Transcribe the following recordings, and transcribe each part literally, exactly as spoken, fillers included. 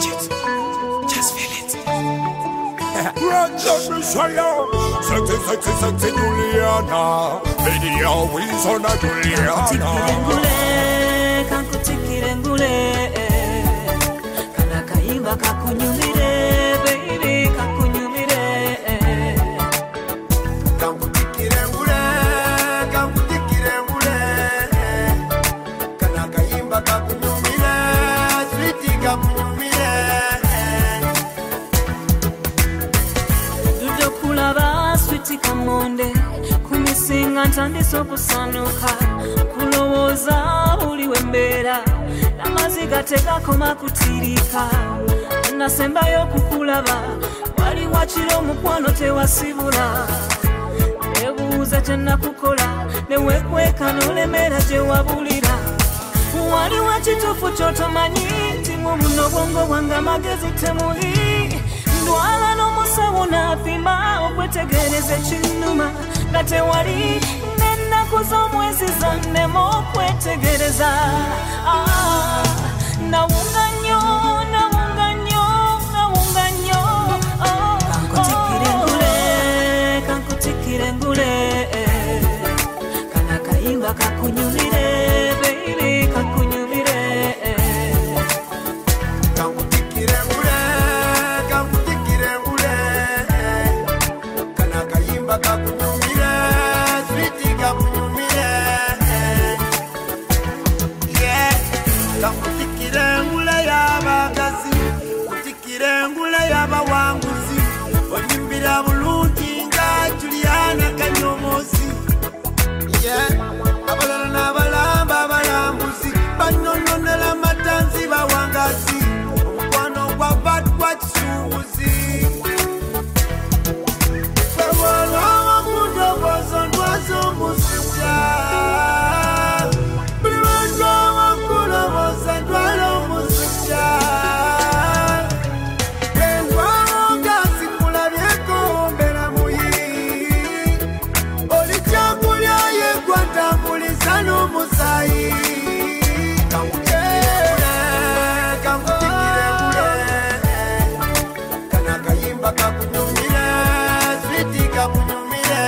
it. Just feel it. Let me show you. Sexy, sexy, sexy Juliana. Baby, always on a Juliana. Kankutikire ngule, kana kaimba kakunyumire, baby kakunyumire. Kankutikire ngule, kankutikire ngule, kana kaimba kakunyumire, sweetie kakunyumire. Dudo kulaba sweetie kamonde, kumisinga ntandise okusanuka, kulowooza buli wembeera, n'amaziga tegakoma kutirika. Nasembayo kukulaba, wali wakiro omukwano tewasibula. Nebuuza kye nakukola, ne weekweka n'olemera gye wabulira. Wali wakituufu ky'otomanyi, nti mu buno bwongo bwange amagezi temuli. Ndwala n'omusawo n'apima okwetegereza ekinnuma, nga tewali n'ennaku z'omwezi zannema okwetegereza. Ah, nawunga nnyo, nawunga nnyo, nawunga nnyo. Kankutikire ngule, kankutikire ngule, kana kayimba kakunyumire, baby kakunyumire. Kankutikire ngule, kankutikire ngule, kana kayimba kakunyumire, sweetie kakunyumire. Yeah, kankutikire ngule y'abakazi, kutikire ngule y'abawanguzi, onyimbira bulungi nga Juliana Kanyomozi. Yeah, abalala n'abalamba abalambuzi, banyonnonera amatanzi bawangazi, omukwano gwa bad gwa kisuubuzi. Bwewolwawo kudobozo ndwaza omusujja, buli lwolwawo kuloboza ndwala omusujja. Bwendwawo nga zikulabyeko mbeera muyi, oli kyakulya yegwa ntambuliza n'omusaayi. Kankutikire, kankutikire ngule, kana kayimba kakunyumire, sweetie kakunyumire.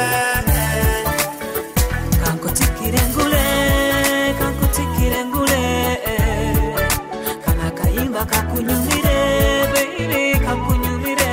Kankutikire ngule, kankutikire ngule, kana kayimba kakunyumire, baby kakunyumire.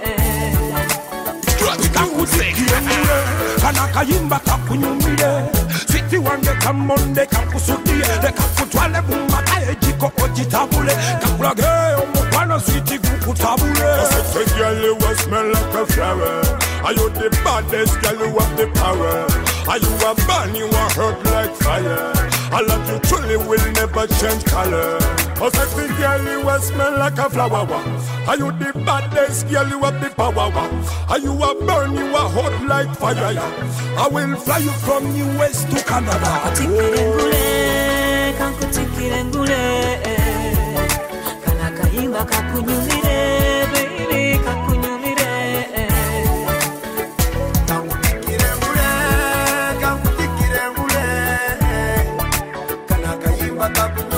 Kankutikire ngule, kana kayimba kakunyumire. Sweetie wange kamonde kakusudie, kakutwale bumaka ejiko ojitabule, kakulage omukwano sweetie gukutabule. Sexy girl, you a smell like a flower. Are you the baddest girl, you have the power? Are you a burn, you a hurt like fire? I love you truly, will never change color. Oh sexy girl, you a smell like a flower. Are you the baddest girl, you have the power? Are you a burn, you a hot like fire? I will fly you from U S to Canada. Kankutikire ngule, kankutikire ngule, kana kayimba kakunyumire, baby kakunyumire. Kankutikire ngule, kankutikire ngule, kana kayimba kakunyumire.